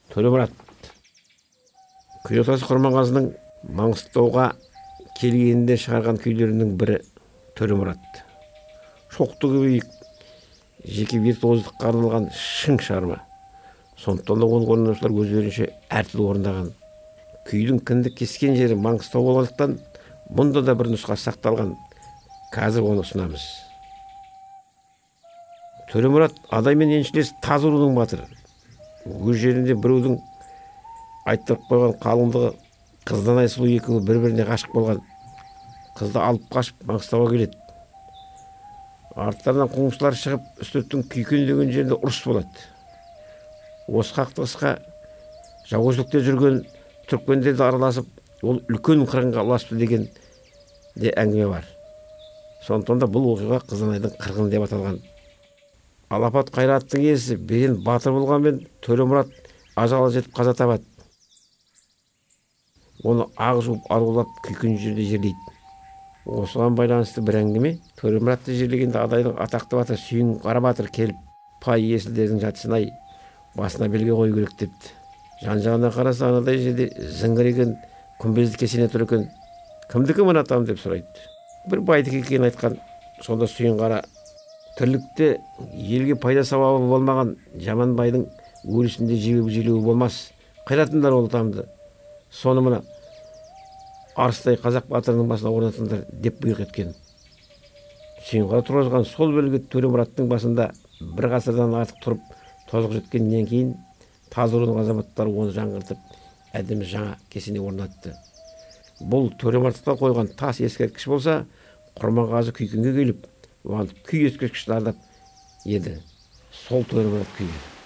Төлемұрат. Күйотасы Құрманғазының Маңғыстауға келгенінде шығарған күйлерінің бірі Төлемұрат. Шоқты көбейік, жеке виртуоздыққа арналған шың шығарма. Сондықтан да оны орындаушылар өздерінше әртүрлі орындаған. Күйдің кіндік кескен жері Маңғыстау болғандықтан, мұнда да бір нұсқа сақталған. Қазір оны ұсынамыз. Төлемұрат адай мен еншілес тазы рудың батыры. Өз жерінде біреудің айттырып қойған қалыңдығы қыздан айсұлу екеуі бір-біріне ғашық болған. Қызды алып қашып Маңғыстауға келеді. Арттарынан қуғыншылар шығып, үстірттің Күйкен деген жерінде ұрыс болады. Осы қақтығысқа жаугершілікте жүрген түрікмендерді араласып, ол үлкен қырғынға ұласты деген де әңгіме бар. Сондықтан да бұл оқиға Қызданайдың қырғыны деп аталған. Алапат қайраттың иесі Берен батыр болғанмен Төлемұрат ажалы жетіп қаза табады. Оны ақ жуып арулап Күйкен жерде жерлейді. Осыған байланысты бір әңгіме: Төлемұратты жерлегенде адайдың атақты батыры Сүйін Қарабатыр келіп, пай есілдердің жатсын-ай, басына белге қою керек депті. Жан-жағына қараса, анадай жерде зіңгіреген күмбезді кесене тұр екен. Кімдікі мына атам деп сұрайды. Бір байдікі екенін айтқан. Сонда Сүйін Қара: тірлікте елге пайда сауабы болмаған жаман байдың өрісінде жебе-желеуі болмас. Қайратыңдар ол атамды. Соны мына арыстай қазақ батырының басына орнатыңдар деп бұйрық еткен. Сүйін Қара тұрғызған сол белгі Төлемұраттың басында бір ғасырдан артық тұрып тозығы жеткеннен кейін тазы рудың азаматтары оны жаңғыртып, әдемі жаңа кесене орнатты. Бұл Төлемұратқа қойған тас ескерткіш болса, Құрманғазы Күйкенге келіп, оған күй ескерткішті ардап еді. Сол Төлемұрат күйі.